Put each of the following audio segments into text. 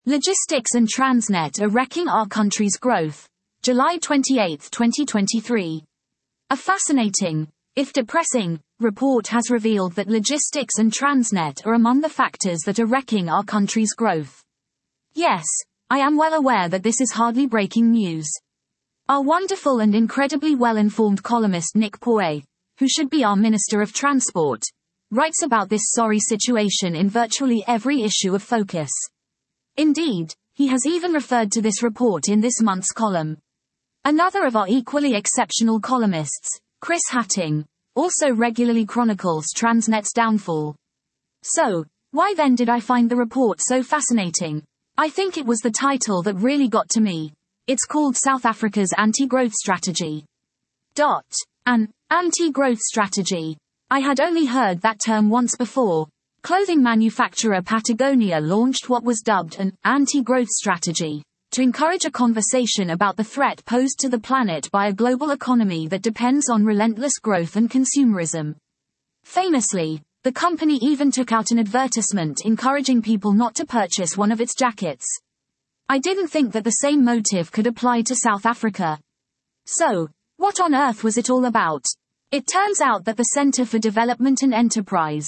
Logistics and Transnet are wrecking our country's growth. July 28, 2023. A fascinating, if depressing, report has revealed that logistics and Transnet are among the factors that are wrecking our country's growth. Yes, I am well aware that this is hardly breaking news. Our wonderful and incredibly well-informed columnist Nick Poe, who should be our Minister of Transport, writes about this sorry situation in virtually every issue of Focus. Indeed, he has even referred to this report in this month's column. Another of our equally exceptional columnists, Chris Hatting, also regularly chronicles Transnet's downfall. So, why then did I find the report so fascinating? I think it was the title that really got to me. It's called South Africa's Anti-Growth Strategy. An anti-growth strategy. I had only heard that term once before. Clothing manufacturer Patagonia launched what was dubbed an anti-growth strategy to encourage a conversation about the threat posed to the planet by a global economy that depends on relentless growth and consumerism. Famously, the company even took out an advertisement encouraging people not to purchase one of its jackets. I didn't think that the same motive could apply to South Africa. So, what on earth was it all about? It turns out that the Centre for Development and Enterprise,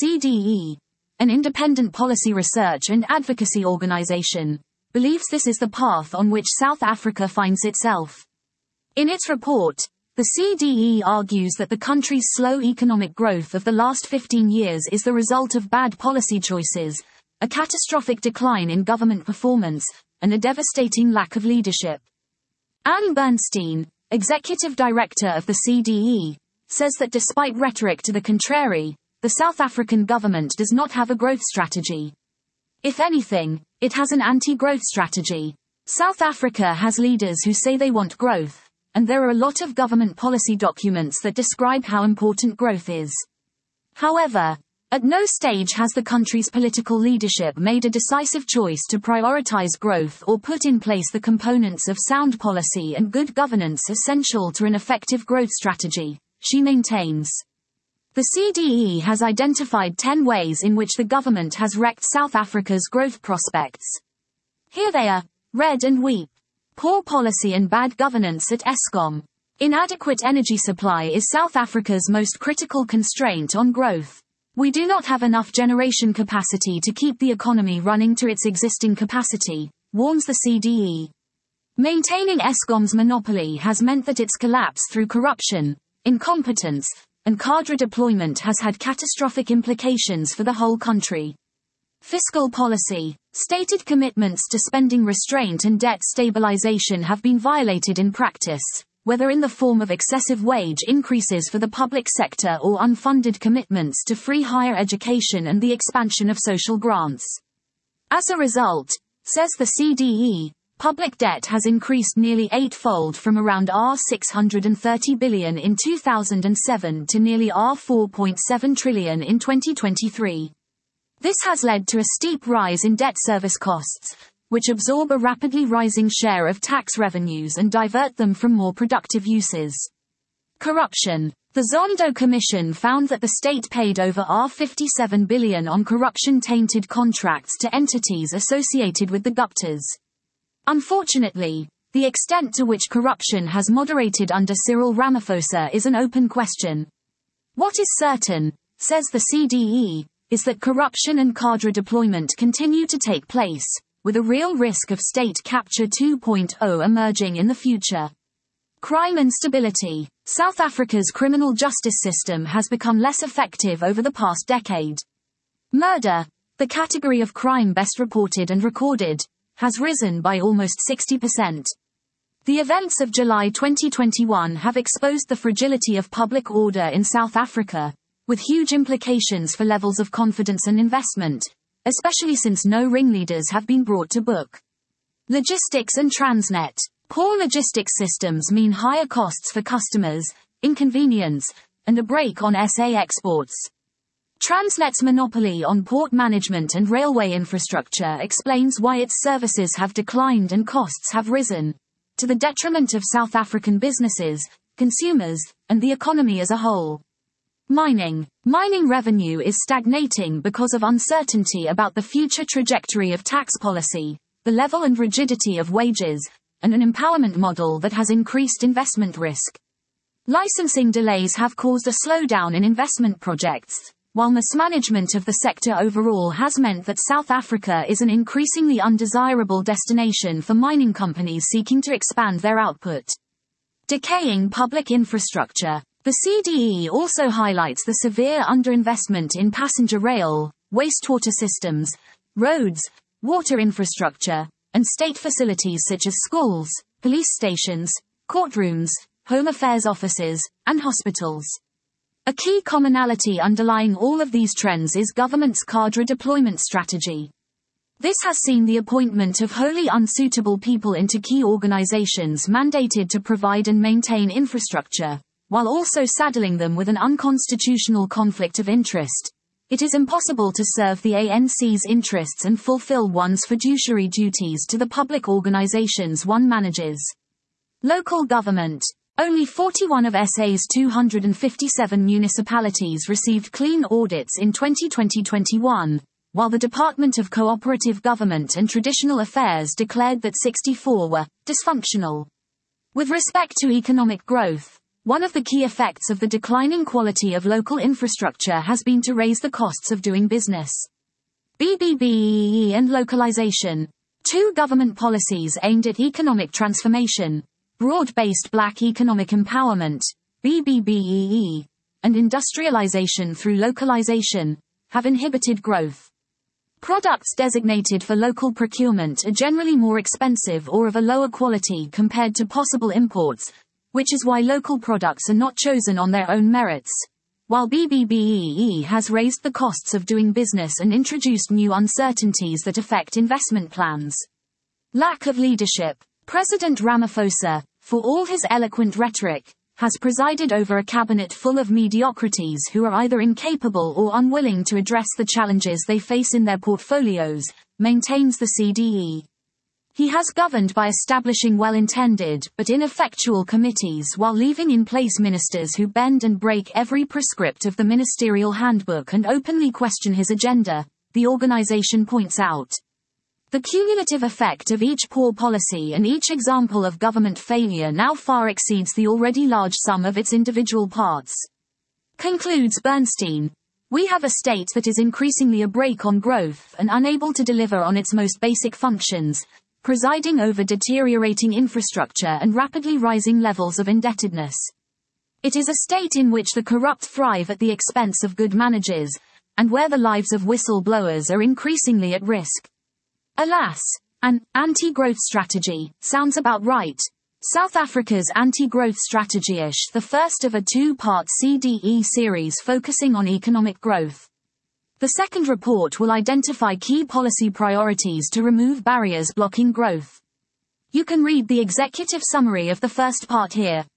CDE, an independent policy research and advocacy organization, believes this is the path on which South Africa finds itself. In its report, the CDE argues that the country's slow economic growth of the last 15 years is the result of bad policy choices, a catastrophic decline in government performance, and a devastating lack of leadership. Anne Bernstein, executive director of the CDE, says that despite rhetoric to the contrary, the South African government does not have a growth strategy. If anything, it has an anti-growth strategy. South Africa has leaders who say they want growth, and there are a lot of government policy documents that describe how important growth is. However, at no stage has the country's political leadership made a decisive choice to prioritize growth or put in place the components of sound policy and good governance essential to an effective growth strategy, she maintains. The CDE has identified 10 ways in which the government has wrecked South Africa's growth prospects. Here they are: red and weep. Poor policy and bad governance at Eskom. Inadequate energy supply is South Africa's most critical constraint on growth. We do not have enough generation capacity to keep the economy running to its existing capacity, warns the CDE. Maintaining Eskom's monopoly has meant that its collapse through corruption, incompetence, and cadre deployment has had catastrophic implications for the whole country. Fiscal policy. Stated commitments to spending restraint and debt stabilization have been violated in practice, whether in the form of excessive wage increases for the public sector or unfunded commitments to free higher education and the expansion of social grants. As a result, says the CDE, public debt has increased nearly eightfold from around R630 billion in 2007 to nearly R4.7 trillion in 2023. This has led to a steep rise in debt service costs, which absorb a rapidly rising share of tax revenues and divert them from more productive uses. Corruption. The Zondo Commission found that the state paid over R57 billion on corruption-tainted contracts to entities associated with the Guptas. Unfortunately, the extent to which corruption has moderated under Cyril Ramaphosa is an open question. What is certain, says the CDE, is that corruption and cadre deployment continue to take place, with a real risk of state capture 2.0 emerging in the future. Crime and stability. South Africa's criminal justice system has become less effective over the past decade. Murder, the category of crime best reported and recorded, has risen by almost 60%. The events of July 2021 have exposed the fragility of public order in South Africa, with huge implications for levels of confidence and investment, especially since no ringleaders have been brought to book. Logistics and Transnet. Poor logistics systems mean higher costs for customers, inconvenience, and a brake on SA exports. Transnet's monopoly on port management and railway infrastructure explains why its services have declined and costs have risen, to the detriment of South African businesses, consumers, and the economy as a whole. Mining. Mining revenue is stagnating because of uncertainty about the future trajectory of tax policy, the level and rigidity of wages, and an empowerment model that has increased investment risk. Licensing delays have caused a slowdown in investment projects, while mismanagement of the sector overall has meant that South Africa is an increasingly undesirable destination for mining companies seeking to expand their output. Decaying public infrastructure. The CDE also highlights the severe underinvestment in passenger rail, wastewater systems, roads, water infrastructure, and state facilities such as schools, police stations, courtrooms, home affairs offices, and hospitals. A key commonality underlying all of these trends is government's cadre deployment strategy. This has seen the appointment of wholly unsuitable people into key organizations mandated to provide and maintain infrastructure, while also saddling them with an unconstitutional conflict of interest. It is impossible to serve the ANC's interests and fulfill one's fiduciary duties to the public organizations one manages. Local government. Only 41 of SA's 257 municipalities received clean audits in 2020-21, while the Department of Cooperative Government and Traditional Affairs declared that 64 were dysfunctional. With respect to economic growth, one of the key effects of the declining quality of local infrastructure has been to raise the costs of doing business. BBBEE and localization. Two government policies aimed at economic transformation, broad-based black economic empowerment, BBBEE, and industrialization through localization, have inhibited growth. Products designated for local procurement are generally more expensive or of a lower quality compared to possible imports, which is why local products are not chosen on their own merits, while BBBEE has raised the costs of doing business and introduced new uncertainties that affect investment plans. Lack of leadership. President Ramaphosa, for all his eloquent rhetoric, has presided over a cabinet full of mediocrities who are either incapable or unwilling to address the challenges they face in their portfolios, maintains the CDE. He has governed by establishing well-intended but ineffectual committees while leaving in place ministers who bend and break every prescript of the ministerial handbook and openly question his agenda, the organization points out. The cumulative effect of each poor policy and each example of government failure now far exceeds the already large sum of its individual parts. Concludes Bernstein. We have a state that is increasingly a brake on growth and unable to deliver on its most basic functions, presiding over deteriorating infrastructure and rapidly rising levels of indebtedness. It is a state in which the corrupt thrive at the expense of good managers, and where the lives of whistleblowers are increasingly at risk. Alas, an anti-growth strategy sounds about right. South Africa's anti-growth strategy-ish, the first of a two-part CDE series focusing on economic growth. The second report will identify key policy priorities to remove barriers blocking growth. You can read the executive summary of the first part here.